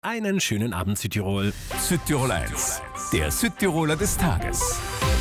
Einen schönen Abend, Südtirol. Südtirol 1, der Südtiroler des Tages.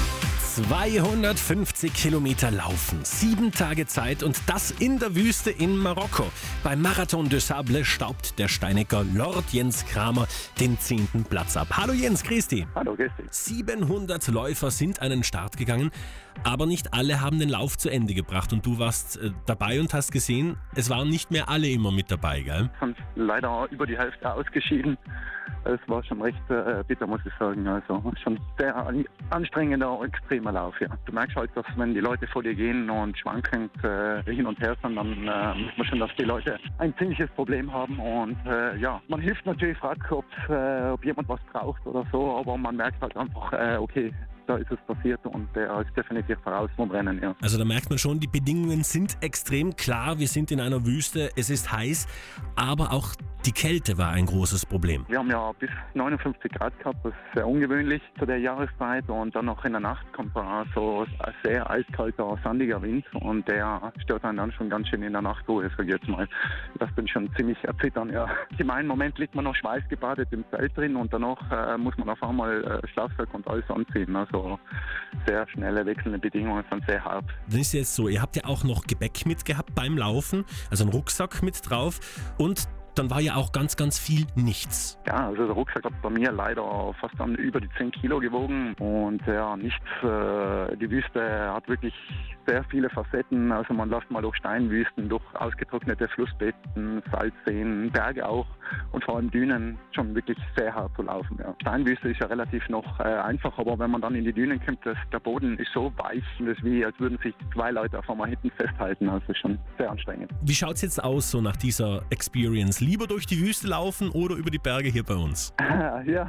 250 Kilometer laufen, 7 Tage Zeit und das in der Wüste in Marokko. Beim Marathon des Sables staubt der Steinecker Lord Jens Kramer den 10. Platz ab. Hallo Jens, grüß dich. Hallo, grüß dich. 700 Läufer sind an den Start gegangen, aber nicht alle haben den Lauf zu Ende gebracht. Und du warst dabei und hast gesehen, es waren nicht mehr alle immer mit dabei, gell? Sind leider über die Hälfte ausgeschieden. Es war schon recht bitter, muss ich sagen. Also schon sehr anstrengender und extremer Lauf, ja. Du merkst halt, dass wenn die Leute vor dir gehen und schwankend hin und her sind, dann merkt man schon, dass die Leute ein ziemliches Problem haben. Und man hilft natürlich, fragt, ob jemand was braucht oder so, aber man merkt halt einfach, okay, da ist es passiert und der ist definitiv voraus vom Rennen, ja. Also da merkt man schon, die Bedingungen sind extrem klar. Wir sind in einer Wüste, es ist heiß, aber auch die Kälte war ein großes Problem. Wir haben ja bis 59 Grad gehabt, das ist sehr ungewöhnlich zu der Jahreszeit. Und dann noch in der Nacht kommt da so ein sehr eiskalter, sandiger Wind und der stört einen dann schon ganz schön in der Nachtruhe, sag ich jetzt mal. Das bin schon ziemlich erzittern, ja. Im einen Moment liegt man noch schweißgebadet im Zelt drin und danach muss man auf einmal Schlafsack und alles anziehen. Also sehr schnelle wechselnde Bedingungen, sind sehr hart. Dann ist jetzt so, ihr habt ja auch noch Gepäck mitgehabt beim Laufen, also einen Rucksack mit drauf und dann war ja auch ganz, ganz viel nichts. Ja, also der Rucksack hat bei mir leider fast dann über die 10 Kilo gewogen und ja, nichts. Die Wüste hat wirklich sehr viele Facetten. Also man läuft mal durch Steinwüsten, durch ausgetrocknete Flussbetten, Salzseen, Berge auch und vor allem Dünen, schon wirklich sehr hart zu laufen. Ja. Steinwüste ist ja relativ noch einfach, aber wenn man dann in die Dünen kommt, der Boden ist so weich, das ist wie, als würden sich 2 Leute auf einmal hinten festhalten. Also schon sehr anstrengend. Wie schaut es jetzt aus, so nach dieser Experience? Lieber durch die Wüste laufen oder über die Berge hier bei uns? Ja,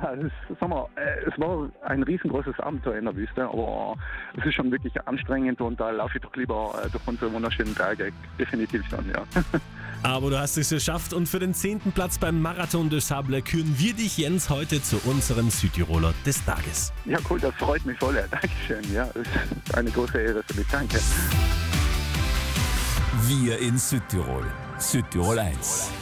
es war ein riesengroßes Abenteuer in der Wüste, aber es ist schon wirklich anstrengend und da laufe ich doch lieber durch unsere wunderschönen Berge. Definitiv schon, ja. Aber du hast es geschafft und für den 10. Platz beim Marathon des Sables küren wir dich, Jens, heute zu unserem Südtiroler des Tages. Ja, cool, das freut mich voll. Ja. Dankeschön. Ja, das ist eine große Ehre für mich. Danke. Wir in Südtirol. Südtirol 1.